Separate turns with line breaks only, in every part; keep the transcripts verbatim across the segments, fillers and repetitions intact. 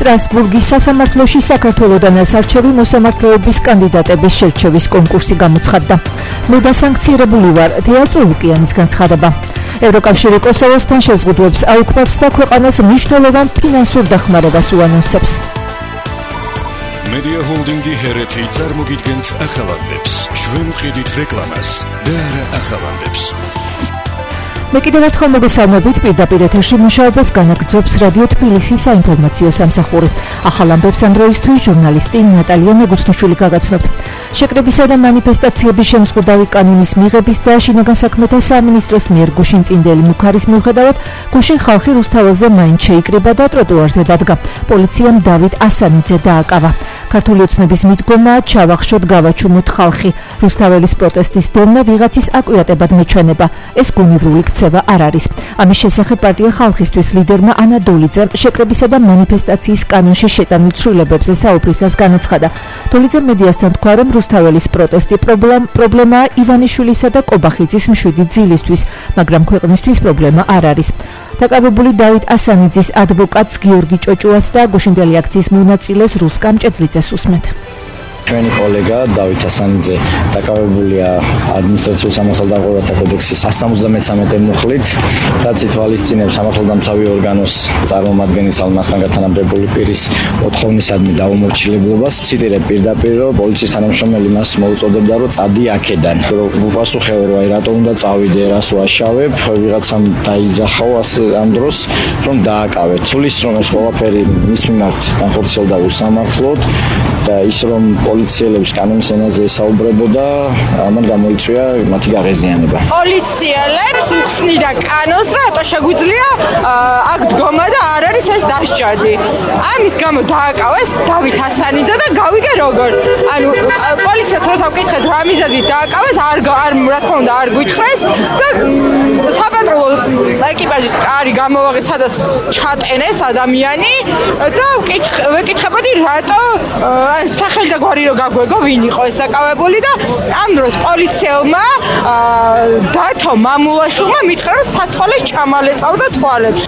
სტრასბურგის სასამართლოში საქართველოდან ასარჩევი მოსამართლეობის კანდიდატების შერჩევის კონკურსი გამოცხადდა. მე დასანქცირებული ვარ, თეა წულუკიანის განცხადება. ევროკავშირი კოსოვოსთან შეზღუდვებს აუქმებს და ქვეყანას მნიშვნელოვან ფინანსურ დახმარებას უანონსებს.
Media Holdingi Hereti წარმოგიდგენთ ახალანდებს. ჩვენ მყიდით რეკლამას და არა ახალანდებს.
მე კიდევ ერთხელ მოგესალმებით, პირდაპირ ეთერში მუშაობას განაგრძობს რადიო თბილისის საინფორმაციო სამსახური. ახალ ამბებს ამ დროისთვის ჟურნალისტი ნატალია მეგუთნიშვილი გაგაცნობთ. შეკრებისა და მანიფესტაციების შემზღუდავი კანონის მიღების და შინაგან საქმეთა სამინისტროს მიერ გუშინ წინდელი მუქარის მიუხედავად, გუშინ ხალხი რუსთაველზე მაინც შეიკრიბა და ტროტუარზე დადგა. პოლიციამ დავით ასანიძე დააკავა. ქართული ოცნების მიდგომაა ჩავახშოთ გავაჩუმოთ ხალხი. რუსთაველის პროტესტის დევნა ვიღაცის აკვიატებად მეჩვენება. ეს გონივრული ქცევა არ არის. ამის შესახებ პარტია ხალხისთვის ლიდერმა ანა დოლიძემ შეკრებისა და მანიფესტაციის კანონში შეტანილ ცვლილებებზე საუბრისას განაცხადა. დოლიძემ მედიასთან თქვა, რომ რუსთაველის პროტესტი პრობლემაა ივანიშვილისა და კობახიძის მშვიდი ძილისთვის, მაგრამ ქვეყნისთვის პრობლემა არ არის. დაკავებული დავით ასანიძის ადვოკატს გიორგი ჭოჭუას და გუშინდელი აქციის მონაწილეს რუსკა მჭედლიძეს უსმენთ.
ჩვენი კოლეგა დავით ასანიძე დაკავებულია ადმინისტრაციულ სამართალდამცავთა კოდექსის cent seventy-three მუხლით, რაც ითვალისწინებს სამართალდამცავი ორგანოს წარმომადგენლის ალმასთან გათანამდებული პირის ოთხოვნისადმი დაუმორჩილებლობას. ციტირებ პირდაპირ, რომ პოლიციის თანამშრომელი მას მოუწოდებდა, რომ წადი აქედან. რომ უპასუხე რომ აი რატომ უნდა წავიდე, რას ვაშავებ, ვიღაცამ დაიძახაო ამ დროს, რომ დააკავეთ. თulis რომ ეს ყველაფერი მის მიმართ განხორციელდა უსამართლოდ და ის რომ პოლიციელებს კანონის ენაზე ესაუბრებოდა, ამან გამოიწვია მათი გაღეზიანება.
პოლიციელებს უხსნიდა კანონს, რატო შეგვიძლია აქ დგომა და არ არის ეს დასჯადი. ამის გამო დააკავეს დავით ასანიძე და გავიგე როგორ. ანუ პოლიციაც როცა ვკითხეთ რა მიზეზით დააკავეს, არ არ რა თქმა უნდა არ გვითხრეს და საპატრულო ეკიპაჟის კარი გამოვაღეს, სადაც ჩატენეს ადამიანი და ვეკითხებოდი რატო სახელი და გვარი რო გაგვეგო, ვინ იყო ეს დაკავებული და ამ დროს პოლიციელმა დათო მამულაშვილმა მითხრა, რომ სათვალეს ჩამალეწავდა თვალებს.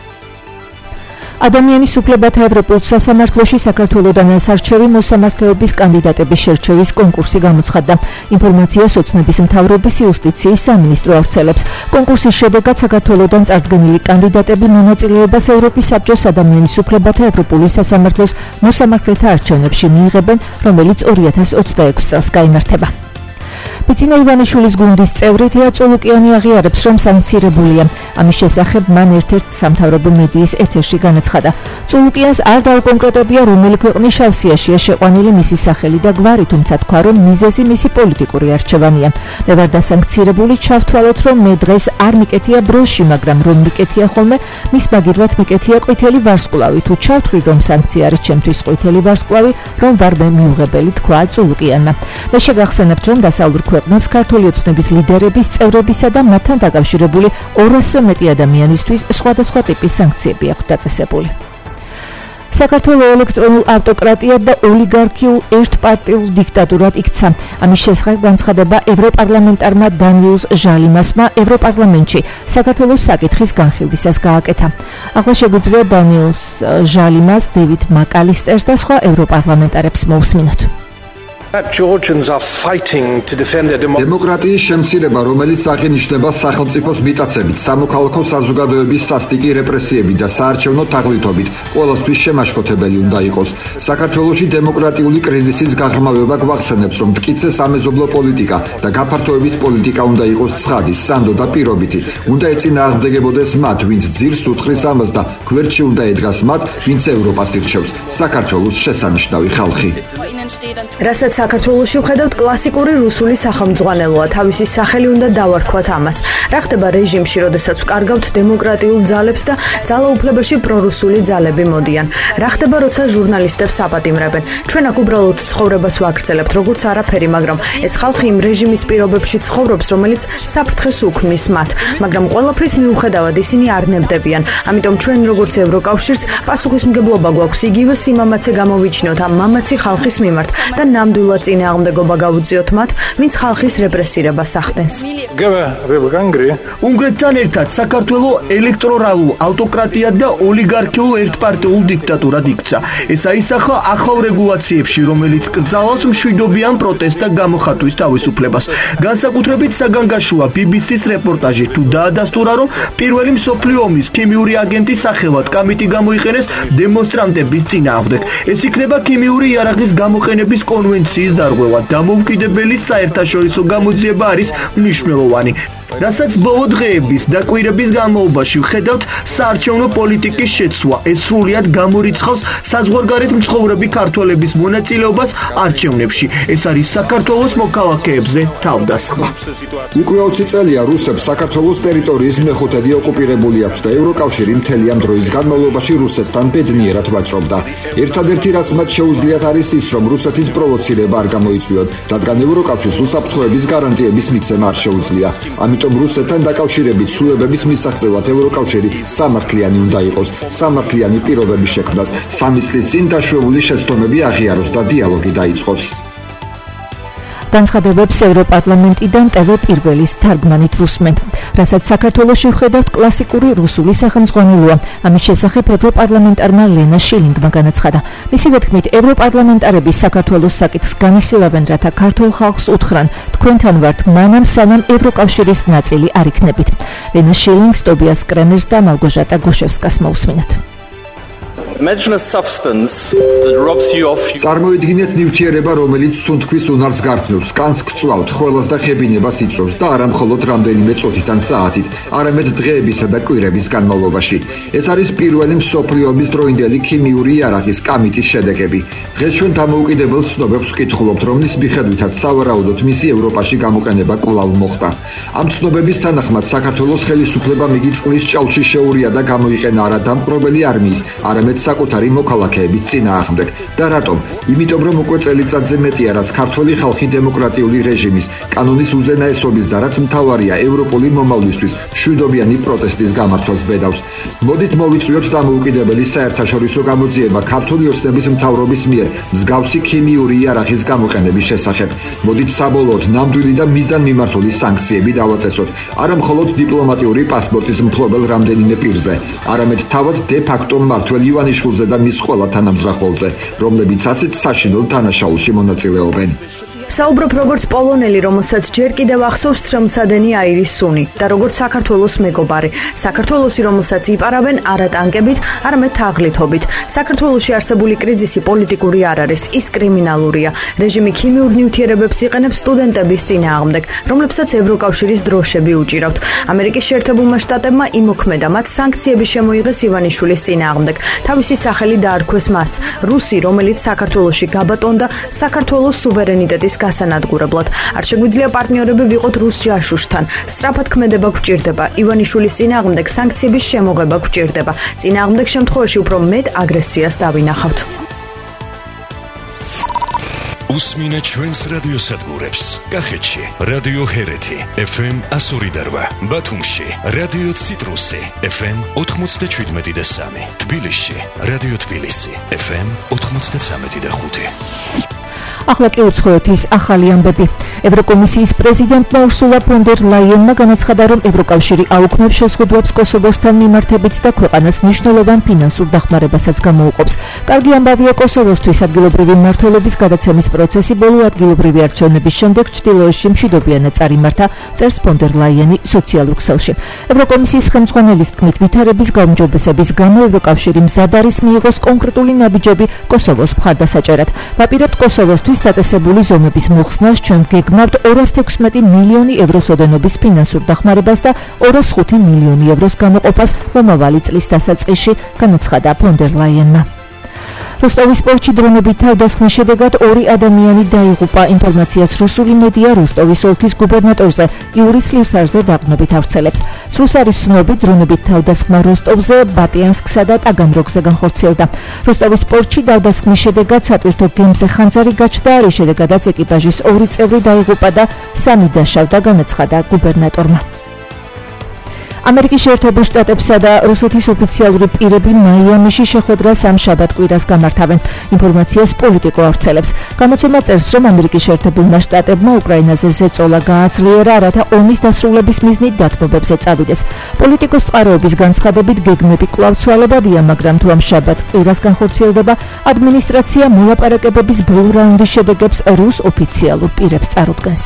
ადამიანის უფლებათა ევროპულ სასამართლოში საქართველოდან ასარჩევი მოსამართლეობის კანდიდატების შერჩევის კონკურსი გამოცხადდა. ინფორმაციას ოცნების მთავრობის იუსტიციის სამინისტრო ავრცელებს. კონკურსის შედეგად საქართველოდან წარდგენილი კანდიდატები მონაწილეობას ევროპის საბჭოს ადამიანის უფლებათა ევროპული სასამართლოს მოსამართლეთა არჩევნებში მიიღებენ, რომელიც ორი ათას ოცდაექვსი წელს გაიმართება. ბიძინა ივანიშვილის გუნდის წევრი თეა წულუკიანი აღიარებს, რომ სანქცირებულია. ამის შესახებ მან ერთ-ერთ სამთავრობო მედიის ეთერში განაცხადა. წულუკიანს არ დაუკონკრეტებია, რომელი ქვეყნის შავსიაშია შეყვანილი მისი სახელი და გვარი, თუმცა თქვა, რომ მიზეზი მისი პოლიტიკური არჩევანია. მე ვარ დასანქცირებული, ჩავთვალოთ, რომ მე დღეს არ მიკეთია ბროსში, მაგრამ რომ მიკეთია ხოლმე, მის მაგირვად მიკეთია ყვითელი ვარსკვლავი. თუ ჩავთვლი, რომ სანქცია არის ჩემთვის ყვითელი ვარსკვლავი, რომ ვარ მე მიუღებელი, თქვა წულუკიანმა. მე შეგახსენებთ, რომ დასავლურ ქვეყნებს ქართული ოცნების ლიდერების, წევრებისა და მათთან დაკავშირებული ორასზე მეტი ადამიანისთვის სხვადასხვა ტიპის სანქციები აქვს დაწესებული. საქართველოს ელექტრონულ ავტოკრატიად და ოლიგარქიულ ერთპარტიულ დიქტატურად იქცა. ამის შესახებ განცხადება ევროპარლამენტარმა დანიუს ჟალიმასმა ევროპარლამენტში საქართველოს საკითხის განხილვისას გააკეთა. ახლა შეგვიძლია დანიუს ჟალიმას, დევიდ მაკალისტერს და სხვა ევროპარლამენტარებს მოусმინოთ.
დემოკრატიის შემცირება, რომელიც აღინიშნება სახელმწიფოს მიტაცებით, სამოქალაქო საზოგადოების სასტიკი რეპრესიებით და საარჩევნო თაღლითობით, ყველასთვის შემაშფოთებელი უნდა იყოს. საქართველოში დემოკრატიული კრიზისის გაღრმავება გვახსენებს, რომ მტკიცე სამეზობლო პოლიტიკა და გაფართოების პოლიტიკა უნდა იყოს ცხადი, სანდო და პირობითი. უნდა ეწინააღმდეგებოდეს მათ, ვინც ძირს უთხრის ამას და გვერდში უნდა ედგას მათ, ვინც ევროპას ირჩევს. საქართველოს შესანიშნავი ხალხი.
რასაც საქართველოში ვხედავთ, კლასიკური რუსული სახელმძღვანელოა, თავისი სახელი უნდა დავარქვათ ამას. რა ხდება რეჟიმში, როდესაც ვკარგავთ დემოკრატიულ ძალებს და ძალაუფლებაში პრორუსული ძალები მოდიან? რა ხდება, როცა ჟურნალისტებს აპატიმრებენ? ჩვენ აქ უბრალოდ ცხოვრებას ვაგრძელებთ, როგორც არაფერი, მაგრამ ეს ხალხი იმ რეჟიმის პირობებში ცხოვრობს, რომელიც საფრთხეს უქმნის მათ, მაგრამ ყველაფრის მიუხედავად ისინი არ ნებდებიან. ამიტომ ჩვენ როგორც ევროკავშირს პასუხისმგებლობა გვაქვს იგივე სიმამაცე გამოვიჩინოთ ამ მამაცი ხალხის მიმართ. მიმართ და ნამდვილად წინააღმდეგობა გავუწიოთ მათ, ვინც ხალხის რეპრესირებას ახდენს.
უნგრეთთან ერთად საქართველო ელექტორალურ ავტოკრატიად და ოლიგარქიულ ერთპარტიულ დიქტატურად იქცა. ეს აისახა ახალ რეგულაციებში, რომელიც კრძალავს მშვიდობიან პროტესტ და გამოხატვის თავისუფლებას. განსაკუთრებით საგანგაშოა ბი ბი სის რეპორტაჟი თუ დაადასტურა, რომ პირველი მსოფლიო ომის ქიმიური აგენტის სახელად კამიტი გამოიყენეს დემონსტრანტების წინააღმდეგ. ეს იქნება ქიმიური იარაღის გამოყენების კონვენციის დარღვევა. დამოუკიდებელი საერთაშორისო გამოძიება არის მნიშვნელოვანი. რასაც ბოლო დღეების და კვირების განმავლობაში ვხედავთ საარჩევნო პოლიტიკის შეცვლა, ეს სრულიად გამორიცხავს საზღვარგარეთ მცხოვრები ქართველების მონაწილეობას არჩევნებში. ეს არის საქართველოს მოქალაქეებზე თავდასხმა.
უკვე ოცი წელია რუსებს საქართველოს ტერიტორიის მეხუთედი ოკუპირებული აქვს და ევროკავშირი მთელი ამ დროის განმავლობაში რუსეთთან ბედნიერად ვაჭრობდა. ერთადერთი რაც მათ შეუძლიათ არის ის, რომ რუსეთის პროვოცირება არ გამოიწვიონ, რადგან ევროკავშირს უსაფრთხოების გარანტიების მიცემა არ შეუძლია. ამიტომ რუსეთთან დაკავშირებით ცვლილებების მისაღწევად ევროკავშირი სამართლიანი უნდა იყოს, სამართლიანი პირობების შექმნას, სამი წლის წინ დაშვებული შეცდომები აღიაროს და დიალოგი დაიწყოს.
განცხადებებს ევროპარლამენტიდან ტევ პირველის თარგმანით რუსმენ. რასაც საქართველოში ვხედავთ კლასიკური რუსული სახელმძღვანელოა. ამის შესახებ ევროპარლამენტარმა ლენა შილინგმა განაცხადა. მისივე თქმით, ევროპარლამენტარები საქართველოს საკითხს განიხილავენ, რათა ქართულ ხალხს უთხრან, თქვენთან ვართ მანამ სანამ ევროკავშირის ნაწილი არ იქნებით. ლენა შილინგს, ტობიას კრემერს და მალგოჟატა გუშევსკას მოусმინოთ.
წარმოიდგინეთ ნივთიერება, რომელიც სუნთქვის უნარს გართმევს, კანს გწვავთ, ხველას და ხებინებას იწვევს და არა მხოლოდ რამდენიმე წუთიდან საათით, არამედ დღეებისა და კვირების განმავლობაში. ეს არის პირველი მსოფლიო ომის დროინდელი ქიმიური იარაღის კამიტის შედეგები. დღეს ჩვენ დამოუკიდებელ ცნობებს ვკითხულობთ, რომლის მიხედვითაც სავარაუდოდ მისი ევროპაში გამოყენება კვლავ მოხდა. ამ ცნობების თანახმად საქართველოს ხელისუფლებამ იგი წყლის ჭალში შეურია და გამოიყენა არა დამპყრობელი არმიის, არამედ საკუთარი მოქალაქეების წინააღმდეგ. და რატომ? იმიტომ რომ უკვე წელიწადზე მეტია, რაც ქართველი ხალხი დემოკრატიული რეჟიმის, კანონის უზენაესობის და რაც მთავარია ევროპული მომავლისთვის მშვიდობიანი პროტესტის გამართვას ბედავს. მოდით მოვიწვიოთ დამოუკიდებელი საერთაშორისო გამოძიება ქართული ოცნების მთავრობის მიერ მსგავსი ქიმიური იარაღის გამოყენების შესახებ. მოდით საბოლოოდ ნამდვილი და მიზანმიმართული სანქციები დავაწესოთ, არა მხოლოდ დიპლომატიური პასპორტის მფლობელ რამდენიმე პირზე, არამედ თავად დე-ფაქტო მმართველ ივანიშვილზე და მის ყველა თანამზრახველზე, რომლებიც ასეთ საშინელ დანაშაულში მონაწილეობენ.
საუბრობ როგორც პოლონელი, რომელსაც ჯერ კიდევ ახსოვს სრემსადენი აირის სუნი და როგორც საქართველოს მეგობარი, საქართველოსი, რომელსაც იპარავენ არა ტანკებით, არამედ თაღლითობით. საქართველოში არსებული კრიზისი პოლიტიკური არ არის, ის კრიმინალურია. რეჟიმი ქიმიურ ნივთიერებებს იყენებს სტუდენტების წინააღმდეგ, რომლებსაც ევროკავშირის დროშები უჭირავთ. ამერიკის შეერთებულმა შტატებმა იმოქმედა მათ სანქციები შემოიღეს ივანიშვილის წინააღმდეგ. თავისი სახელი დაარქვეს მას, რუსი, რომელიც საქართველოში გაბატონდა საქართველოს სუვერენიტეტის გასანადგურებლად. არ შეგვიძლია პარტნიორები ვიყოთ რუს ჯაშუშთან. სწრაფად ქმედება გვჭირდება. ივანიშვილის წინააღმდეგ სანქციების შემოღება გვჭირდება. წინააღმდეგ შემთხვევაში უფრო მეტ აგრესიას დავინახავთ.
უსმინეთ ჩვენს რადიოსადგურებს. კახეთში რადიო ჰერეთი ეფ ემ εκατო ორი და რვა, ბათუმში რადიო ციტრუსი ეფ ემ ოთხმოცდაშვიდმეტი და სამი, თბილისში რადიო თბილისი ეფ ემ ოთხმოცდაცამეტი და ხუთი.
ახლა კი უცხოეთის ახალი ამბები. ევროკომისიის პრეზიდენტმა ურსულა ფონ დერ ლაიენმა განაცხადა, რომ ევროკავშირი აუქმებს შეზღუდვებს კოსოვოსთან მიმართებით და ქვეყანას მნიშვნელოვან ფინანსურ დახმარებასაც გამოუყოფს. კარგი ამბავია კოსოვოსთვის ადგილობრივი მმართველობის გადაცემის პროცესი ბოლო ადგილობრივი არჩევნების შემდეგ ჩრდილოეთში მშვიდობიანად წარიმართა, წერს ფონ დერ ლაიენი სოციალურ ქსელში. ევროკომისიის ხელმძღვანელის თქმით, ვითარების გაუმჯობესების გამო ევროკავშირი მზად არის მიიღოს კონკრეტული ნაბიჯები კოსოვოს მხარდასაჭერად. ვაპირებთ კოსოვოსთვის დაწესებული ზომების მოხსნას, ჩვენ გეგმავთ ორასი თექვსმეტი მილიონი ევროს ოდენობის ფინანსურ დახმარებას და ორასი ხუთი მილიონი ევროს გამოყოფას მომავალი წლის დასაწყისში, განაცხადა ფონ დერ ლაიენმა. როსტოვის პორტში დრონებით თავდასხმის შედეგად ორი ადამიანი დაიღუპა. ინფორმაციას რუსული მედია როსტოვის ოლქის გუბერნატორზე იური სლივსარზე დაყრდნობით ავრცელებს. სრუს არის ცნობი, დრონებით თავდასხმა როსტოვზე, ბატიანსკსა და ტაგანროგზე განხორციელდა. როსტოვის პორტში თავდასხმის შედეგად სატვირთო გემზე ხანძარი გაჩნდა, რის შედეგადაც ეკიპაჟის ორი წევრი დაიღუპა და სამი დაშავდა, განაცხადა გუბერნატორმა. ამერიკის შეერთებულ შტატებსა და რუსეთის ოფიციალური პირები მაიამიში შეხვედრას ამ შაბათ-კვირას გამართავენ. ინფორმაციას პოლიტიკო ავრცელებს. გამოცემა წერს, რომ ამერიკის შეერთებულმა შტატებმა უკრაინაზე ზეწოლა გააძლიერა, რათა ომის დასრულების მიზნით დათმობებზე წავიდეს. პოლიტიკოს წყაროების განცხადებით გეგმები კვლავ ცვალებადია, მაგრამ თუ ამ შაბათ-კვირას განხორციელდება, ადმინისტრაცია მოლაპარაკებების ბოლო რაუნდის შედეგებს რუს ოფიციალურ პირებს წარუდგენს.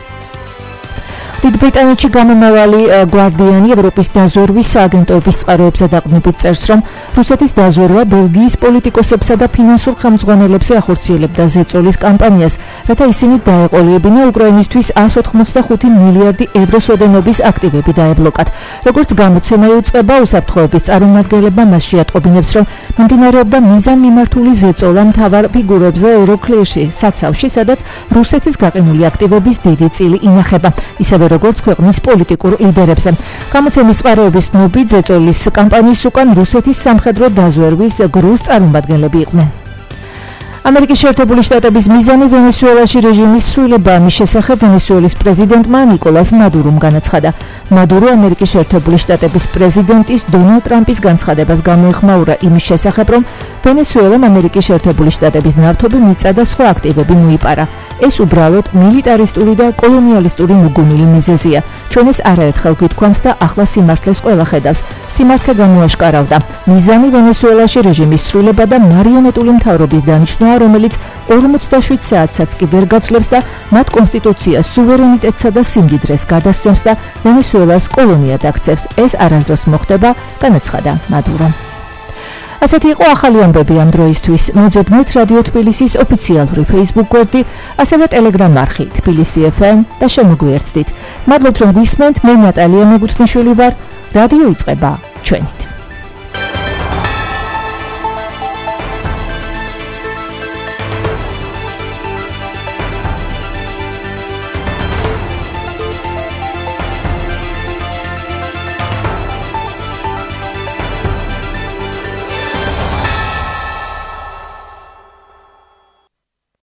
დიდ ბრიტანეთში გამომავალი გვარდიანი ევროპის დაზვერვის სააგენტოების წყაროებზე დაყრდნობით წერს, რომ რუსეთის დაზვერვა ბელგიის პოლიტიკოსებსა და ფინანსურ ხელმძღვანელებზე ახორციელებდა ზეწოლის კამპანიას, რათა ისინი დაეყოლიებინა უკრაინისთვის εκατს ოცდახუთი მილიარდი ევროს ოდენობის აქტივები დაებლოკათ. როგორც გამოცემა იუწყება, უსაფრთხოების წარმომადგენლებმა მასში ატყობინებს, რომ მიმდინარეობდა მიზანმიმართული ზეწოლა მთავარ ფიგურებზე ევროკლირში, საცავში, სადაც რუსეთის გაყინული აქტივების დიდი წილი ინახება. ისევე როგორც ქვეყნის პოლიტიკურ ლიდერებზე. გამოცემის წყაროების ცნობით, ზეწოლის კამპანიის უკან რუსეთის სამხედრო დაზვერვის გრუს წარმომადგენლები იყვნენ. ამერიკის შეერთებული შტატების მიზანი ვენესუელაში რეჟიმის ცვლილება, მის შესახებ ვენესუელის პრეზიდენტმა ნიკოლას მადურომ განაცხადა. მადურო ამერიკის შეერთებული შტატების პრეზიდენტის დონალდ ტრამპის განცხადებას გამოეხმაურა იმის შესახებ, რომ ვენესუელამ ამერიკის შეერთებული შტატების ნავთობი მიწა და სხვა აქტივები მოიპარა. ეს უბრალოდ მილიტარისტული და კოლონიალისტური მუგუნილი მიზეზია. ჩვენ ეს არაერთხელ გვითქვამს და ახლა სიმართლეს ყველა ხედავს. სიმართლე გამოაშკარავდა. მიზანი ვენესუელაში რეჟიმის ცვლილება და მარიონეტული მთავრობის დანიშნვა, რომელიც ორმოცდაშვიდ საათსაც კი ვერ გაძლებს და მათ კონსტიტუციას სუვერენიტეტსა და სიმდიდრეს გადასცემს და ვენესუელას კოლონიად აქცევს. ეს არასდროს მოხდება, განაცხადა მადურო. ასეთი იყო ახალი ამბები ამ დროისთვის. მოძებნეთ რადიო თბილისის ოფიციალური Facebook გვერდი, ასევე Telegram არხი თბილისი ეფ ემ და შემოგვიერთდით. მადლობთ რომ გვისმენთ, მე ნატალია მეგუთნიშვილი ვარ. რადიო იწყება ჩვენით.